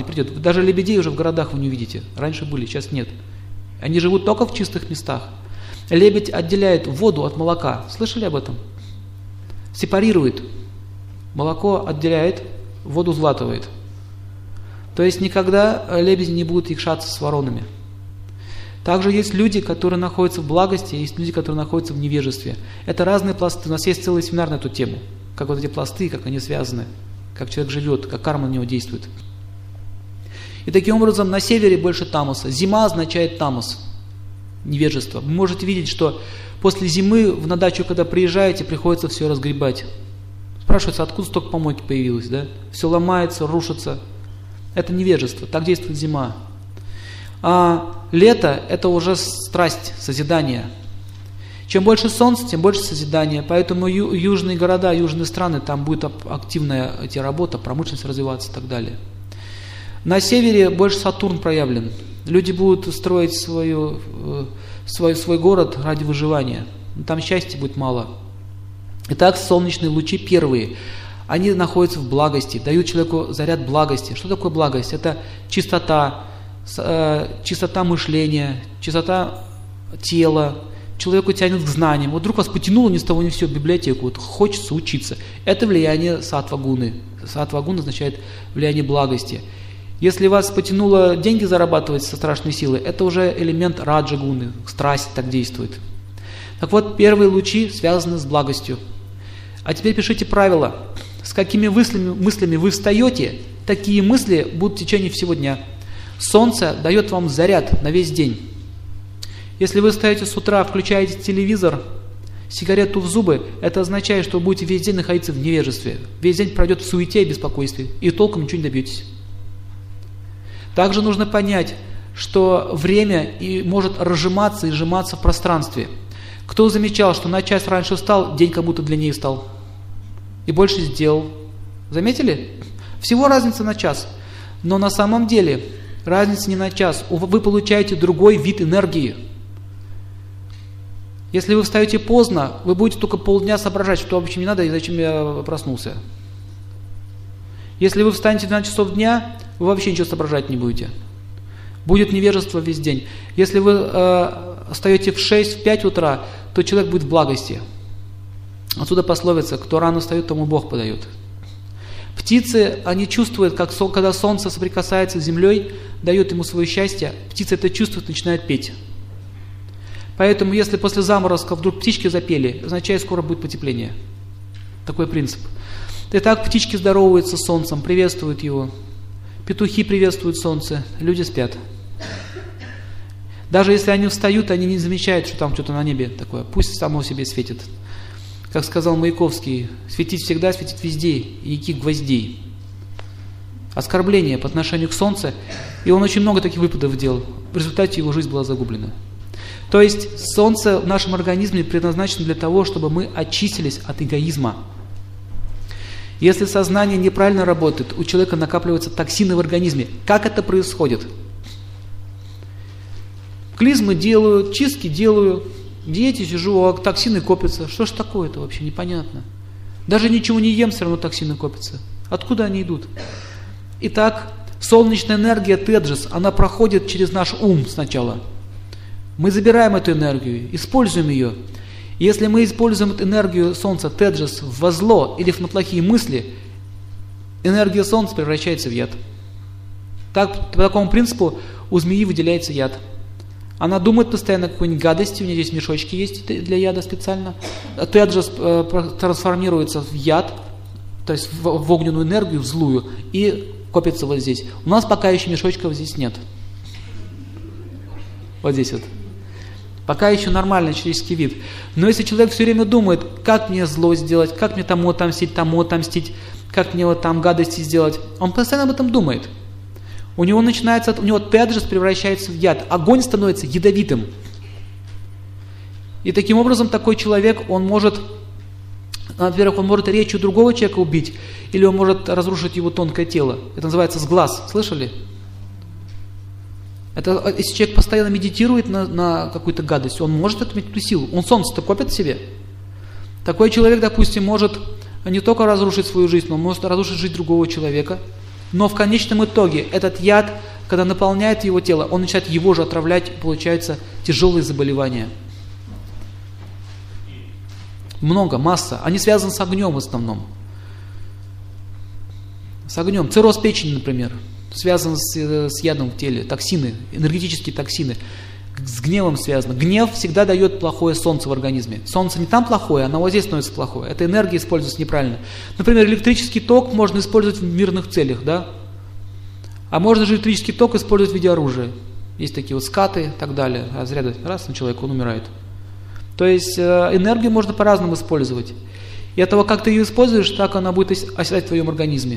не придет. Даже лебедей уже в городах вы не увидите. Раньше были, сейчас нет. Они живут только в чистых местах. Лебедь отделяет воду от молока. Слышали об этом? Сепарирует. Молоко отделяет, воду сглатывает. То есть никогда лебеди не будут якшаться с воронами. Также есть люди, которые находятся в благости, есть люди, которые находятся в невежестве. Это разные пласты. У нас есть целый семинар на эту тему. Как вот эти пласты, как они связаны, как человек живет, как карма на него действует. И таким образом на севере больше тамаса. Зима означает тамас, невежество. Вы можете видеть, что после зимы на дачу, когда приезжаете, приходится все разгребать. Спрашивается, откуда столько помойки появилось, да? Все ломается, рушится. Это невежество, так действует зима. А лето – это уже страсть, созидание. Чем больше солнца, тем больше созидания. Поэтому южные города, южные страны, там будет активная работа, промышленность развиваться и так далее. На севере больше Сатурн проявлен. Люди будут строить свой город ради выживания. Там счастья будет мало. Итак, солнечные лучи первые. Они находятся в благости, дают человеку заряд благости. Что такое благость? Это чистота мышления, чистота тела. Человеку тянет к знаниям. Вот вдруг вас потянуло ни с того ни с сего в библиотеку. Вот хочется учиться. Это влияние саттва-гуны. Саттва-гуна означает влияние благости. Если вас потянуло деньги зарабатывать со страшной силой, это уже элемент раджа-гуны. Страсть так действует. Так вот, первые лучи связаны с благостью. А теперь пишите правила. С какими мыслями вы встаете, такие мысли будут в течение всего дня. Солнце дает вам заряд на весь день. Если вы встаете с утра, включаете телевизор, сигарету в зубы, это означает, что вы будете весь день находиться в невежестве. Весь день пройдет в суете и беспокойстве, и толком ничего не добьетесь. Также нужно понять, что время может разжиматься и сжиматься в пространстве. Кто замечал, что на час раньше встал, день как будто длиннее стал. И больше сделал. Заметили? Всего разница на час. Но на самом деле разница не на час. Вы получаете другой вид энергии. Если вы встаете поздно, вы будете только полдня соображать, что вообще не надо и зачем я проснулся. Если вы встанете в 12 часов дня, вы вообще ничего соображать не будете. Будет невежество весь день. Если вы встаете в 6-5 утра, то человек будет в благости. Отсюда пословица: кто рано встает, тому Бог подает. Птицы, они чувствуют, когда солнце соприкасается с землей, дает ему свое счастье, птицы это чувствуют, начинают петь. Поэтому, если после заморозка вдруг птички запели, означает, скоро будет потепление. Такой принцип. Итак, птички здороваются с солнцем, приветствуют его. Петухи приветствуют солнце, люди спят. Даже если они встают, они не замечают, что там что-то на небе такое. Пусть само себе светит. Как сказал Маяковский, светить всегда, светить везде, и яких гвоздей. Оскорбление по отношению к солнцу, и он очень много таких выпадов делал. В результате его жизнь была загублена. То есть солнце в нашем организме предназначено для того, чтобы мы очистились от эгоизма. Если сознание неправильно работает, у человека накапливаются токсины в организме. Как это происходит? Клизмы делаю, чистки делаю, в диете сижу, а токсины копятся. Что ж такое-то вообще, непонятно. Даже ничего не ем, все равно токсины копятся. Откуда они идут? Итак, солнечная энергия теджес, она проходит через наш ум сначала. Мы забираем эту энергию, используем ее. Если мы используем эту энергию солнца теджес во зло или на плохие мысли, энергия солнца превращается в яд. Так, по такому принципу у змеи выделяется яд. Она думает постоянно о какой-нибудь гадости, у нее здесь мешочки есть для яда специально. Теджес трансформируется в яд, то есть в огненную энергию, в злую, и копится вот здесь. У нас пока еще мешочков здесь нет. Вот здесь вот. Пока еще нормальный человеческий вид. Но если человек все время думает, как мне зло сделать, как мне тому отомстить, как мне вот там гадости сделать, он постоянно об этом думает. У него теджес превращается в яд. Огонь становится ядовитым. И таким образом такой человек, он может, во-первых, он может речью другого человека убить, или он может разрушить его тонкое тело. Это называется сглаз. Слышали? Это если человек постоянно медитирует на какую-то гадость, он может эту силу. Он солнце-то копит в себе. Такой человек, допустим, может не только разрушить свою жизнь, но он может разрушить жизнь другого человека. Но в конечном итоге этот яд, когда наполняет его тело, он начинает его же отравлять, и получаются тяжелые заболевания. Много, масса. Они связаны с огнем в основном. С огнем. Цирроз печени, например, связан с ядом в теле. Токсины, энергетические токсины. С гневом связано. Гнев всегда дает плохое солнце в организме. Солнце не там плохое, оно вот здесь становится плохое. Эта энергия используется неправильно. Например, электрический ток можно использовать в мирных целях, да? А можно же электрический ток использовать в виде оружия. Есть такие вот скаты и так далее. Разряды раз на человека, он умирает. То есть энергию можно по-разному использовать. И от того, как ты ее используешь, так она будет оседать в твоем организме.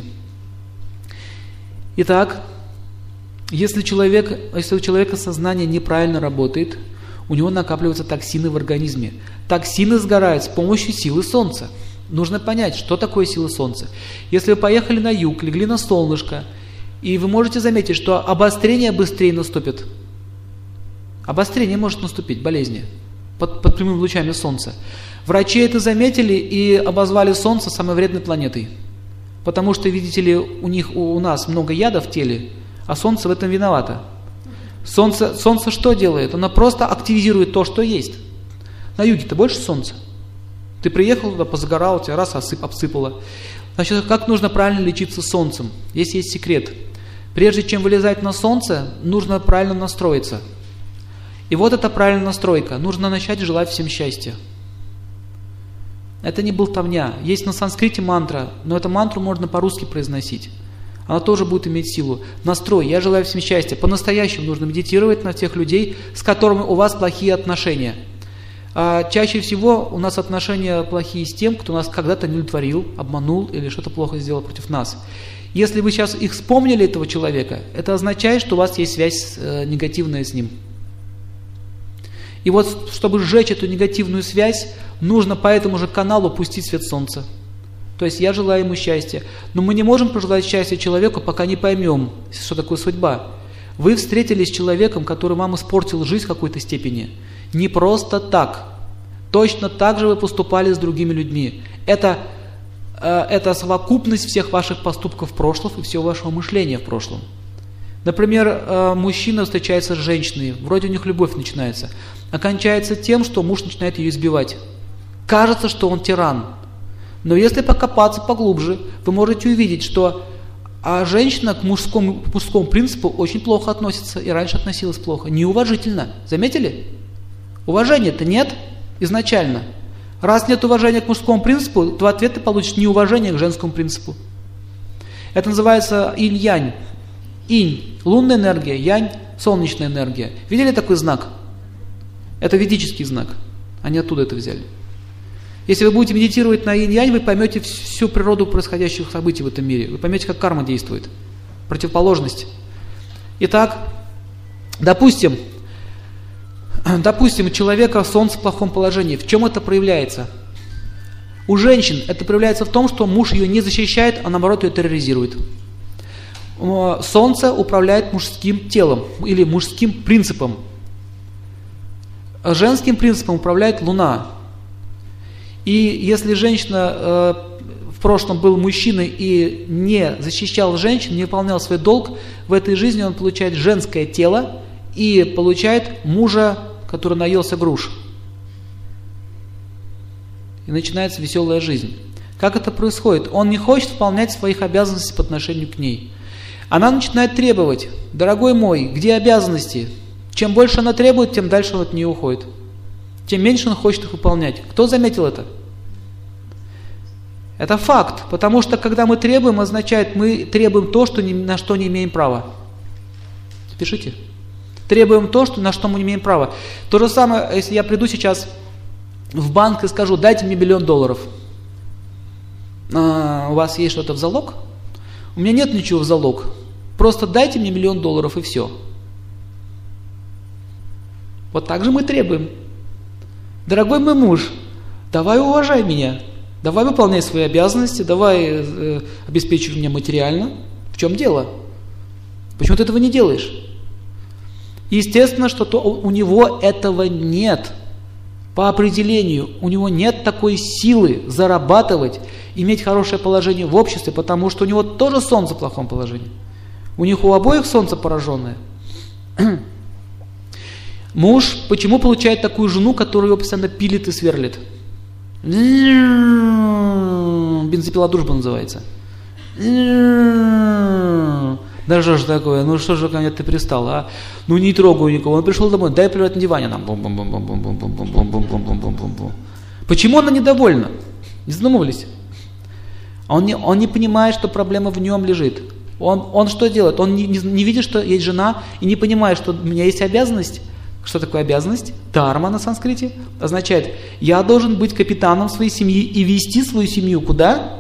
Итак, если у человека сознание неправильно работает, у него накапливаются токсины в организме. Токсины сгорают с помощью силы солнца. Нужно понять, что такое сила солнца. Если вы поехали на юг, легли на солнышко, и вы можете заметить, что обострение быстрее наступит. Обострение может наступить, болезни, под прямыми лучами солнца. Врачи это заметили и обозвали солнце самой вредной планетой. Потому что, видите ли, у нас много яда в теле, а солнце в этом виновато. Солнце что делает? Оно просто активизирует то, что есть. На юге-то больше солнца. Ты приехал туда, позагорал, тебя раз обсыпало. Значит, как нужно правильно лечиться солнцем? Здесь есть секрет. Прежде чем вылезать на солнце, нужно правильно настроиться. И вот эта правильная настройка. Нужно начать желать всем счастья. Это не болтовня. Есть на санскрите мантра, но эту мантру можно по-русски произносить. Она тоже будет иметь силу. Настрой. Я желаю всем счастья. По-настоящему нужно медитировать на тех людей, с которыми у вас плохие отношения. А чаще всего у нас отношения плохие с тем, кто нас когда-то не удовлетворил, обманул или что-то плохо сделал против нас. Если вы сейчас их вспомнили, этого человека, это означает, что у вас есть связь негативная с ним. И вот, чтобы сжечь эту негативную связь, нужно по этому же каналу пустить свет солнца. То есть я желаю ему счастья. Но мы не можем пожелать счастья человеку, пока не поймем, что такое судьба. Вы встретились с человеком, который вам испортил жизнь в какой-то степени. Не просто так. Точно так же вы поступали с другими людьми. Это совокупность всех ваших поступков в прошлом и всего вашего мышления в прошлом. Например, мужчина встречается с женщиной, вроде у них любовь начинается, а кончается тем, что муж начинает ее избивать. Кажется, что он тиран. Но если покопаться поглубже, вы можете увидеть, что женщина к мужскому принципу очень плохо относится и раньше относилась плохо, неуважительно. Заметили? Уважения-то нет изначально. Раз нет уважения к мужскому принципу, то в ответ ты получишь неуважение к женскому принципу. Это называется инь-янь. Инь – лунная энергия, янь – солнечная энергия. Видели такой знак? Это ведический знак. Они оттуда это взяли. Если вы будете медитировать на инь-янь, вы поймете всю природу происходящих событий в этом мире. Вы поймете, как карма действует. Противоположность. Итак, допустим, у человека солнце в плохом положении. В чем это проявляется? У женщин это проявляется в том, что муж ее не защищает, а наоборот ее терроризирует. Солнце управляет мужским телом или мужским принципом. Женским принципом управляет Луна. И если женщина в прошлом был мужчиной и не защищал женщин, не выполнял свой долг, в этой жизни он получает женское тело и получает мужа, который наелся груш. И начинается веселая жизнь. Как это происходит? Он не хочет выполнять своих обязанностей по отношению к ней. Она начинает требовать: дорогой мой, где обязанности? Чем больше она требует, тем дальше он от нее уходит. Тем меньше он хочет их выполнять. Кто заметил это? Это факт, потому что когда мы требуем, означает, мы требуем то, на что не имеем права. Пишите. Требуем то, на что мы не имеем права. То же самое, если я приду сейчас в банк и скажу: дайте мне $1 миллион. У вас есть что-то в залог? У меня нет ничего в залог. Просто дайте мне $1 миллион и все. Вот так же мы требуем. Дорогой мой муж, давай уважай меня. Давай выполняй свои обязанности, давай обеспечивай меня материально. В чем дело? Почему ты этого не делаешь? Естественно, что у него этого нет. По определению у него нет такой силы зарабатывать, иметь хорошее положение в обществе, потому что у него тоже солнце в плохом положении. У них у обоих солнце пораженное. Муж почему получает такую жену, которая его постоянно пилит и сверлит? Бензопила дружба называется. Да что ж такое, ну что же ко мне ты пристал, а? Ну не трогаю никого, он пришел домой, дай плевать на диване, нам бум-бум-бум-бум-бум-бум-бум-бум-бум-бум-бум-бум. Почему она недовольна? Не задумывались? Он не понимает, что проблема в нем лежит. Он что делает? Он не видит, что есть жена, и не понимает, что у меня есть обязанность. Что такое обязанность? Дхарма на санскрите означает, я должен быть капитаном своей семьи и вести свою семью куда?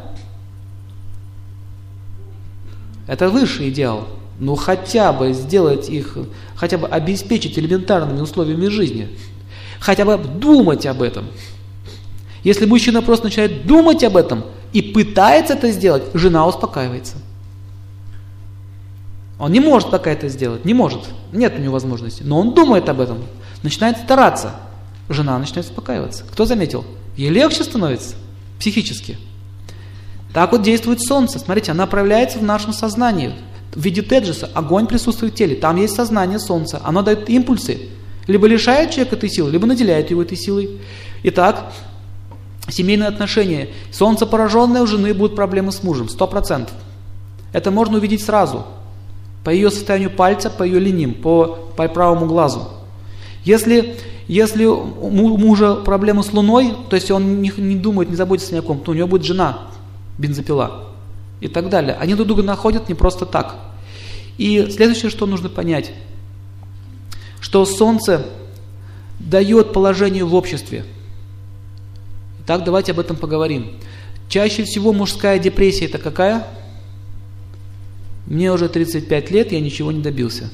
Это высший идеал. Ну хотя бы сделать их, хотя бы обеспечить элементарными условиями жизни. Хотя бы думать об этом. Если мужчина просто начинает думать об этом и пытается это сделать, жена успокаивается. Он не может пока это сделать, не может, нет у него возможности, но он думает об этом, начинает стараться, жена начинает успокаиваться. Кто заметил? Ей легче становится психически. Так вот действует солнце, смотрите, она проявляется в нашем сознании, в виде теджеса, огонь присутствует в теле, там есть сознание солнца, оно дает импульсы, либо лишает человека этой силы, либо наделяет его этой силой. Итак, семейные отношения, солнце пораженное у жены будут проблемы с мужем, 100%. Это можно увидеть сразу. По ее состоянию пальца, по ее линиям, по правому глазу. Если у мужа проблемы с луной, то есть он не думает, не заботится ни о ком, то у него будет жена, бензопила и так далее. Они друг друга находят не просто так. И следующее, что нужно понять, что солнце дает положение в обществе. Итак, давайте об этом поговорим. Чаще всего мужская депрессия это какая? Мне уже 35 лет, я ничего не добился.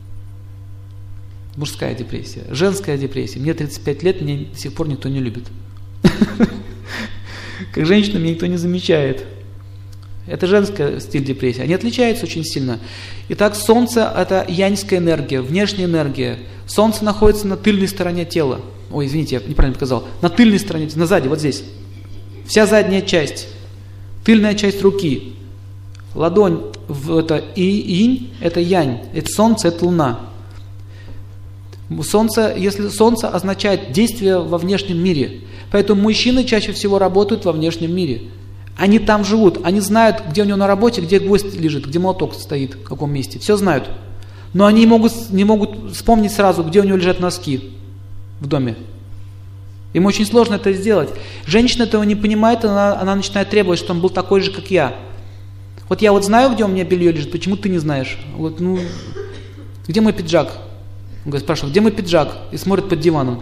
Мужская депрессия. Женская депрессия. Мне 35 лет, меня до сих пор никто не любит. Как женщина меня никто не замечает. Это женский стиль депрессии. Они отличаются очень сильно. Итак, солнце это яньская энергия, внешняя энергия. Солнце находится на тыльной стороне тела. Ой, извините, я неправильно показал. На тыльной стороне, на сзади, вот здесь. Вся задняя часть. Тыльная часть руки. Ладонь это инь, это янь, это солнце, это луна. Если солнце означает действие во внешнем мире, поэтому мужчины чаще всего работают во внешнем мире. Они там живут, они знают, где у него на работе, где гвоздь лежит, где молоток стоит, в каком месте, все знают. Но они не могут вспомнить сразу, где у него лежат носки в доме. Им очень сложно это сделать. Женщина этого не понимает, она начинает требовать, чтобы он был такой же, как я. Вот я вот знаю, где у меня белье лежит, почему ты не знаешь? Вот, где мой пиджак? Он говорит, спрашивает, где мой пиджак? И смотрит под диваном.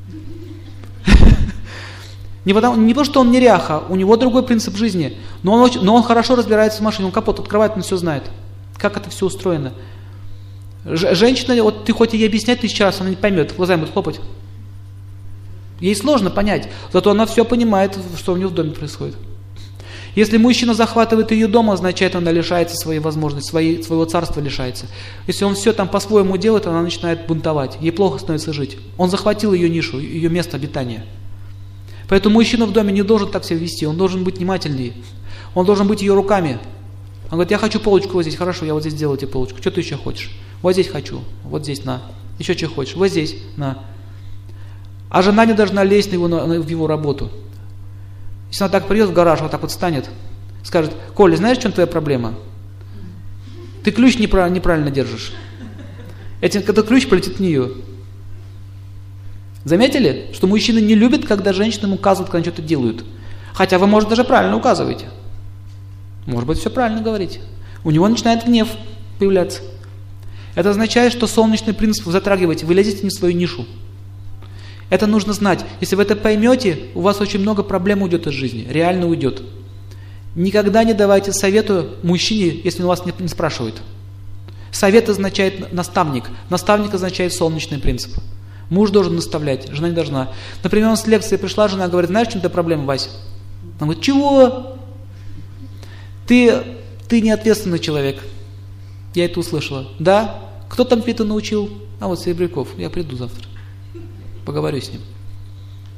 Не потому, что он неряха, у него другой принцип жизни, но он хорошо разбирается в машине, он капот открывает, он все знает, как это все устроено. Женщина, вот ты хоть ей объяснять 1000 раз, она не поймет, глазами будет хлопать. Ей сложно понять, зато она все понимает, что у нее в доме происходит. Если мужчина захватывает ее дом, означает, она лишается своей возможности, своего царства лишается. Если он все там по-своему делает, она начинает бунтовать, ей плохо становится жить. Он захватил ее нишу, ее место обитания. Поэтому мужчина в доме не должен так себя вести, он должен быть внимательнее. Он должен быть ее руками. Он говорит, я хочу полочку вот здесь, хорошо, я вот здесь сделаю тебе полочку. Что ты еще хочешь? Вот здесь хочу, вот здесь на. Еще что хочешь? Вот здесь на. А жена не должна лезть в его работу. Если она так придет в гараж, вот так вот встанет, скажет, Коля, знаешь, в чем твоя проблема? Ты ключ неправильно держишь. Этот ключ полетит в нее. Заметили, что мужчины не любят, когда женщинам указывают, когда они что-то делают. Хотя вы, может, даже правильно указываете. Может быть, все правильно говорите. У него начинает гнев появляться. Это означает, что солнечный принцип вы затрагиваете, вы лезете не в свою нишу. Это нужно знать. Если вы это поймете, у вас очень много проблем уйдет из жизни. Реально уйдет. Никогда не давайте совету мужчине, если он вас не спрашивает. Совет означает наставник. Наставник означает солнечный принцип. Муж должен наставлять, жена не должна. Например, он с лекции пришла, жена говорит, знаешь, в чем твоя проблема, Вася? Он говорит, чего? Ты неответственный человек. Я это услышала. Да? Кто там это научил? А вот Серебряков. Я приду завтра. Поговорю с ним.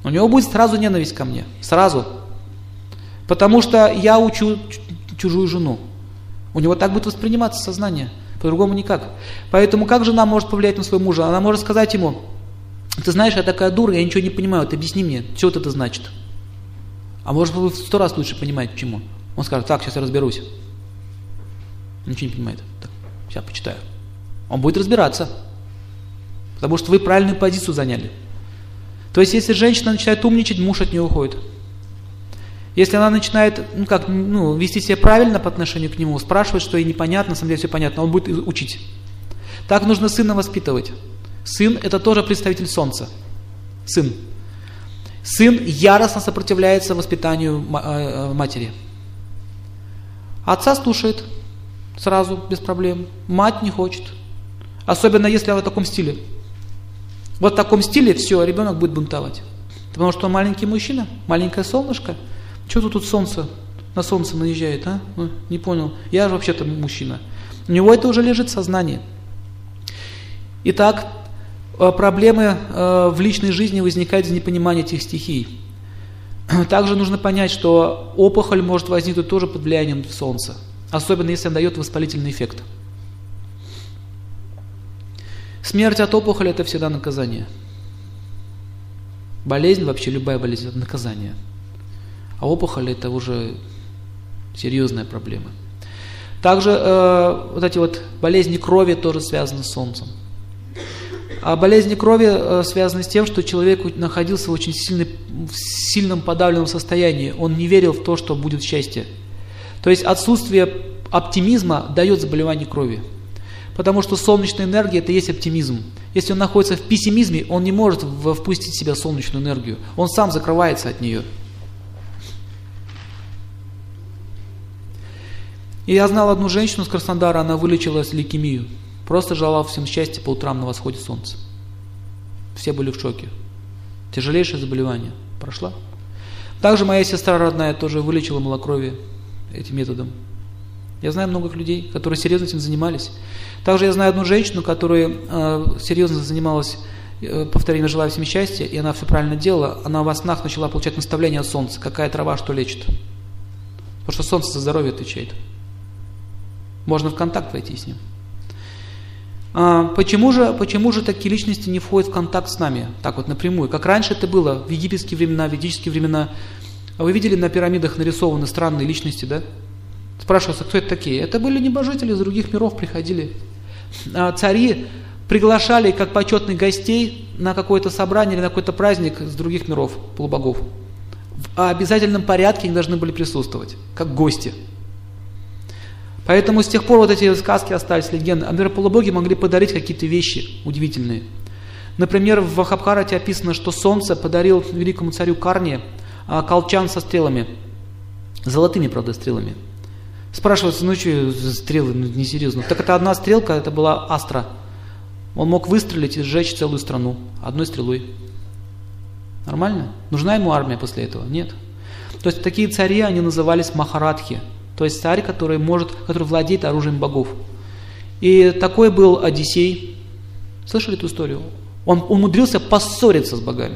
У него будет сразу ненависть ко мне. Сразу. Потому что я учу чужую жену. У него так будет восприниматься сознание. По-другому никак. Поэтому как жена может повлиять на своего мужа? Она может сказать ему: ты знаешь, я такая дура, я ничего не понимаю, ты объясни мне, что вот это значит. А может вы в 100 раз лучше понимаете, почему. Он скажет: так, сейчас я разберусь. Ничего не понимает. Так, сейчас почитаю. Он будет разбираться. Потому что вы правильную позицию заняли. То есть, если женщина начинает умничать, муж от нее уходит. Если она начинает вести себя правильно по отношению к нему, спрашивать, что ей непонятно, на самом деле все понятно, он будет учить. Так нужно сына воспитывать. Сын – это тоже представитель солнца. Сын. Сын яростно сопротивляется воспитанию матери. Отца слушает сразу, без проблем. Мать не хочет. Особенно если она в таком стиле. Вот в таком стиле все, ребенок будет бунтовать. Потому что он маленький мужчина, маленькое солнышко. Что тут солнце, на солнце наезжает, а? Ну, не понял. Я же вообще-то мужчина. У него это уже лежит в сознании. Итак, проблемы в личной жизни возникают из непонимания этих стихий. Также нужно понять, что опухоль может возникнуть тоже под влиянием солнца. Особенно если она дает воспалительный эффект. Смерть от опухоли – это всегда наказание. Болезнь, вообще любая болезнь – это наказание. А опухоль – это уже серьезная проблема. Также вот эти вот болезни крови тоже связаны с солнцем. А болезни крови связаны с тем, что человек находился в очень сильном подавленном состоянии. Он не верил в то, что будет счастье. То есть отсутствие оптимизма дает заболевание крови. Потому что солнечная энергия – это и есть оптимизм. Если он находится в пессимизме, он не может впустить в себя солнечную энергию. Он сам закрывается от нее. И я знал одну женщину с Краснодара, она вылечилась лейкемию. Просто желала всем счастья по утрам на восходе солнца. Все были в шоке. Тяжелейшее заболевание. Прошла. Также моя сестра родная тоже вылечила малокровие этим методом. Я знаю многих людей, которые серьезно этим занимались. Также я знаю одну женщину, которая серьезно занималась повторением «желаю всем счастья», и она все правильно делала. Она во снах начала получать наставления от солнца, какая трава что лечит. Потому что солнце за здоровье отвечает. Можно в контакт войти с ним. Почему же такие личности не входят в контакт с нами, так вот напрямую? Как раньше это было в египетские времена, в ведические времена. Вы видели, на пирамидах нарисованы странные личности, да? Спрашивается, кто это такие? Это были небожители из других миров, приходили. Цари приглашали как почетных гостей на какое-то собрание или на какой-то праздник с других миров, полубогов. В обязательном порядке они должны были присутствовать, как гости. Поэтому с тех пор вот эти сказки остались, легенды. А полубоги могли подарить какие-то вещи удивительные. Например, в Махабхарате описано, что солнце подарил великому царю Карне колчан со стрелами. Золотыми, правда, стрелами. Спрашивается, ну что стрелы, ну несерьезно. Так это одна стрелка, это была астра. Он мог выстрелить и сжечь целую страну одной стрелой. Нормально? Нужна ему армия после этого? Нет. То есть такие цари, они назывались махарадхи. То есть царь, который владеет оружием богов. И такой был Одиссей. Слышали эту историю? Он умудрился поссориться с богами.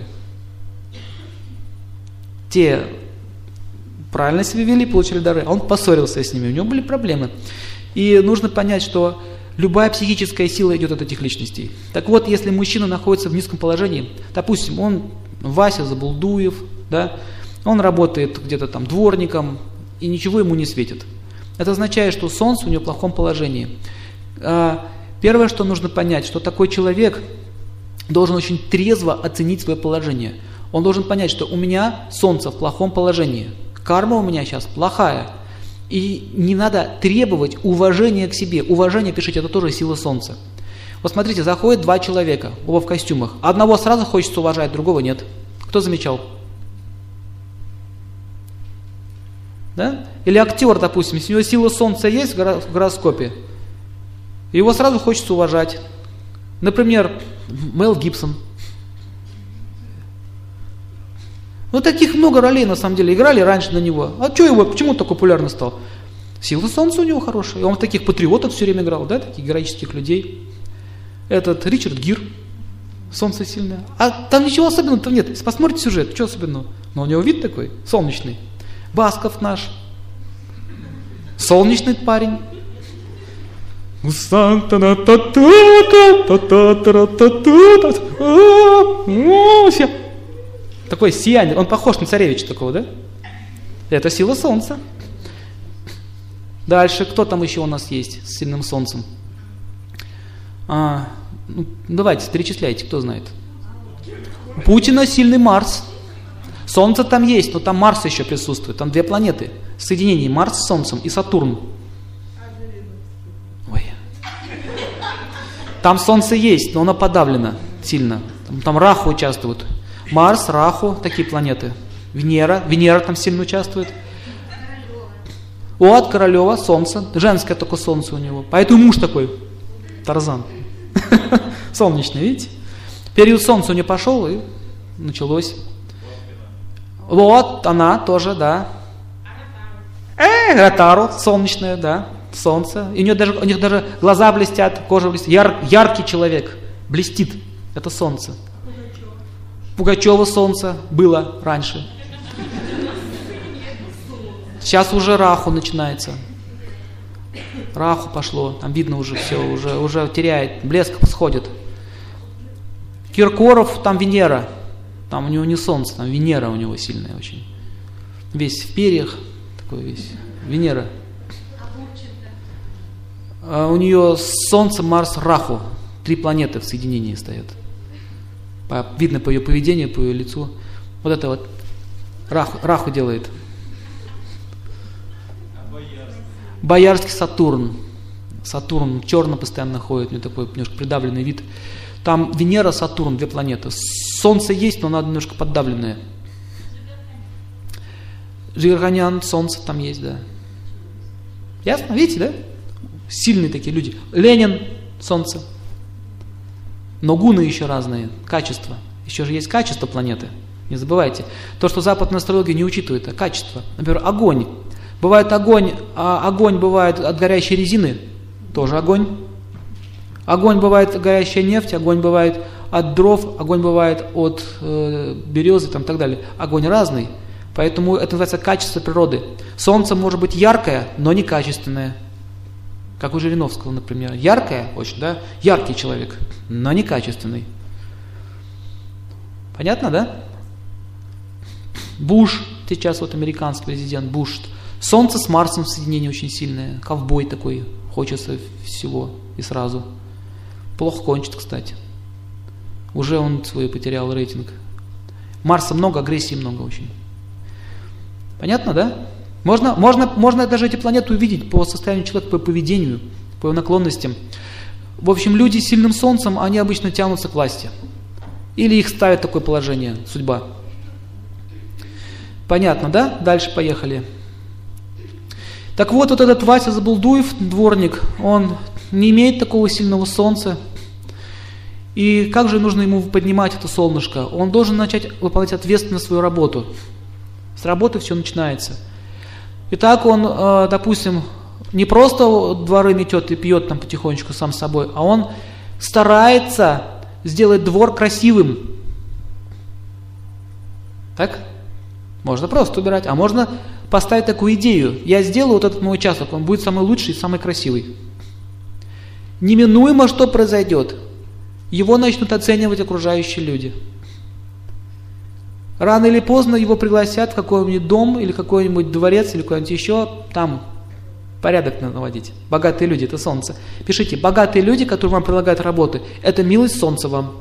Те правильно себя вели, получили дары, а он поссорился с ними, у него были проблемы. И нужно понять, что любая психическая сила идет от этих личностей. Так вот, если мужчина находится в низком положении, допустим, он Вася Забулдуев, да, он работает где-то там дворником, и ничего ему не светит. Это означает, что солнце у него в плохом положении. Первое, что нужно понять, что такой человек должен очень трезво оценить свое положение. Он должен понять, что у меня солнце в плохом положении. Карма у меня сейчас плохая. И не надо требовать уважения к себе. Уважение, пишите, это тоже сила солнца. Вот смотрите, заходят два человека, оба в костюмах. Одного сразу хочется уважать, другого нет. Кто замечал? Да? Или актер, допустим, если у него сила солнца есть в гороскопе, его сразу хочется уважать. Например, Мел Гибсон. Ну, таких много ролей, на самом деле, играли раньше на него. А почему он так популярный стал? Сила солнца у него хорошая. И он в таких патриотов все время играл, да, таких героических людей. Этот Ричард Гир. Солнце сильное. А там ничего особенного-то нет. Если посмотрите сюжет, что особенного? Но у него вид такой, солнечный. Басков наш. Солнечный парень. Такой сияние. Он похож на царевича такого, да? Это сила солнца. Дальше, кто там еще у нас есть с сильным солнцем? Давайте, перечисляйте, кто знает. У Путина сильный Марс. Солнце там есть, но там Марс еще присутствует. Там 2 планеты. Соединение Марс с Солнцем и Сатурн. Ой. Там Солнце есть, но оно подавлено сильно. Там Раху участвует. Марс, Раху, такие планеты. Венера там сильно участвует. От Королева, Солнце. Женское только Солнце у него. Поэтому муж такой. Тарзан. Солнечный, видите? Период Солнца у нее пошел и началось. Вот она тоже, да. Ротару, солнечная, да. Солнце. И у них даже глаза блестят, кожа блестит. Яркий человек. Блестит. Это солнце. Пугачева солнце было раньше. Сейчас уже Раху начинается. Раху пошло. Там видно уже все, уже теряет. Блеск сходит. Киркоров, там Венера. Там у него не солнце, там Венера у него сильная очень. Весь в перьях. Такой весь. Венера. У нее Солнце, Марс, Раху. 3 планеты в соединении стоят. Видно по ее поведению, по ее лицу. Вот это вот Раху делает. Боярский Сатурн. Сатурн черно постоянно ходит, у него такой немножко придавленный вид. Там Венера, Сатурн, 2 планеты. Солнце есть, но оно немножко поддавленное. Джигарханян, Солнце там есть, да. Ясно? Видите, да? Сильные такие люди. Ленин, Солнце. Но гуны еще разные, качества. Еще же есть качество планеты. Не забывайте. То, что западная астрология не учитывает, а качество. Например, огонь. Бывает огонь, а огонь бывает от горящей резины, тоже огонь. Огонь бывает горящая нефть, огонь бывает от дров, огонь бывает от березы и так далее. Огонь разный, поэтому это называется качество природы. Солнце может быть яркое, но не качественное. Как у Жириновского, например. Яркое очень, да? Яркий человек, но не качественный. Понятно, да? Буш, сейчас вот американский президент Буш. Солнце с Марсом в соединении очень сильное. Ковбой такой, хочется всего и сразу. Плохо кончит, кстати. Уже он свой потерял рейтинг. Марса много, агрессии много очень. Понятно, да? Можно даже эти планеты увидеть по состоянию человека, по поведению, по его наклонностям. В общем, люди с сильным солнцем, они обычно тянутся к власти. Или их ставит в такое положение, судьба. Понятно, да? Дальше поехали. Так вот этот Вася Забулдуев, дворник, он не имеет такого сильного солнца. И как же нужно ему поднимать это солнышко? Он должен начать выполнять ответственно свою работу. С работы все начинается. Итак, он, допустим, не просто дворы метет и пьет там потихонечку сам с собой, а он старается сделать двор красивым. Так? Можно просто убирать, а можно поставить такую идею. Я сделаю вот этот мой участок, он будет самый лучший и самый красивый. Неминуемо что произойдет? Его начнут оценивать окружающие люди. Рано или поздно его пригласят в какой-нибудь дом или какой-нибудь дворец или куда-нибудь еще, там порядок надо наводить. Богатые люди, это солнце. Пишите, богатые люди, которые вам предлагают работы, это милость солнца вам.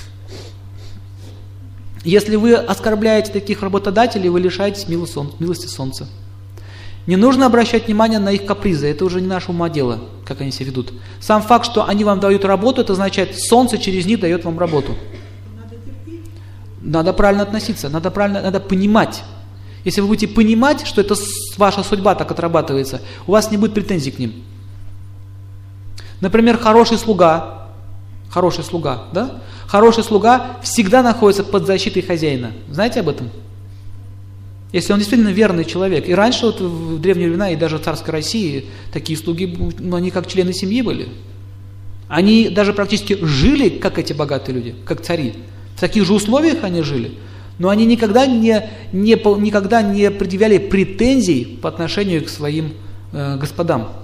Если вы оскорбляете таких работодателей, вы лишаетесь милости солнца. Не нужно обращать внимание на их капризы, это уже не наше ума дело, как они себя ведут. Сам факт, что они вам дают работу, это означает, солнце через них дает вам работу. Надо правильно относиться, надо понимать. Если вы будете понимать, что это ваша судьба так отрабатывается, у вас не будет претензий к ним. Например, хороший слуга, да? Хороший слуга всегда находится под защитой хозяина. Знаете об этом? Если он действительно верный человек. И раньше вот в древние времена, и даже в царской России, такие слуги, они как члены семьи были. Они даже практически жили, как эти богатые люди, как цари. В таких же условиях они жили, но они никогда не предъявляли претензий по отношению к своим господам.